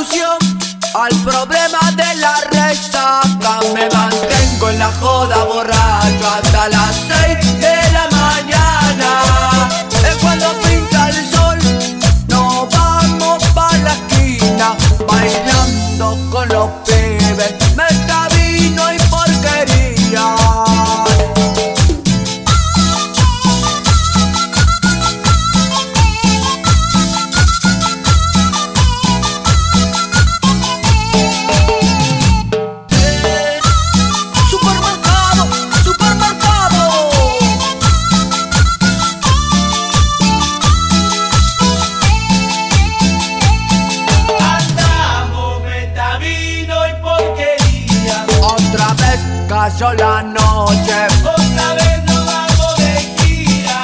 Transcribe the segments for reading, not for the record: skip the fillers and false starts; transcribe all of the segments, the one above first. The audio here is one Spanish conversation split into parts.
solución al problema de la resaca. Me mantengo en la joda borracho hasta las 6 de la mañana. Es cuando pinta el sol, nos vamos pa' la esquina, bailando con los pibes, meta, vino y porquería. Cayó la noche, otra vez nos vamos de gira.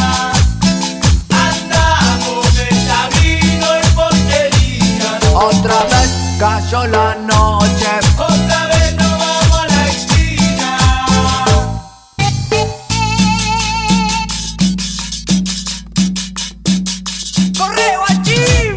Andamos meta, vino y porquería. otra vez cayó la noche. Otra vez nos vamos a la esquina. ¡Corre, guachín!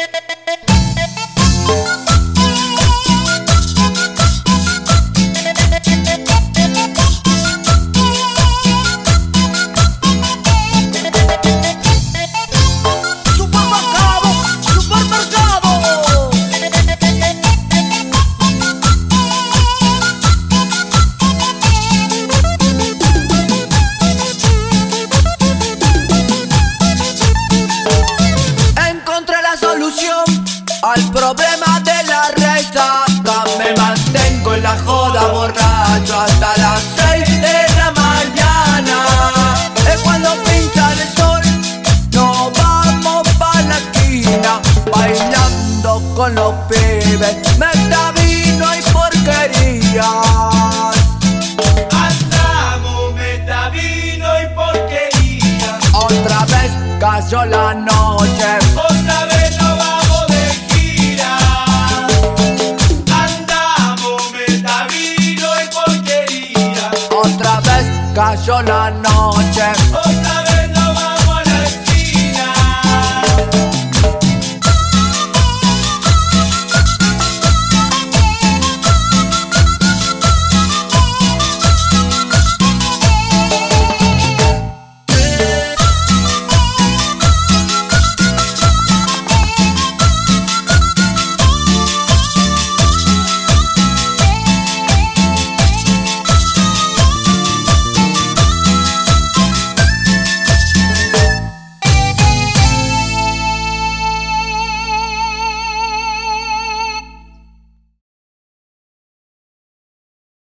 Al problema de la resaca. Me mantengo en la joda borracho hasta las 6 de la mañana. Es cuando pinta el sol, nos vamos pa' la esquina, bailando con los pibes, meta, vino y porquería. Andamos meta, vino y porquería. Otra vez cayó la noche, otra vez nos vamos de gira. Andamos meta, vino y porquería. otra vez cayó la noche.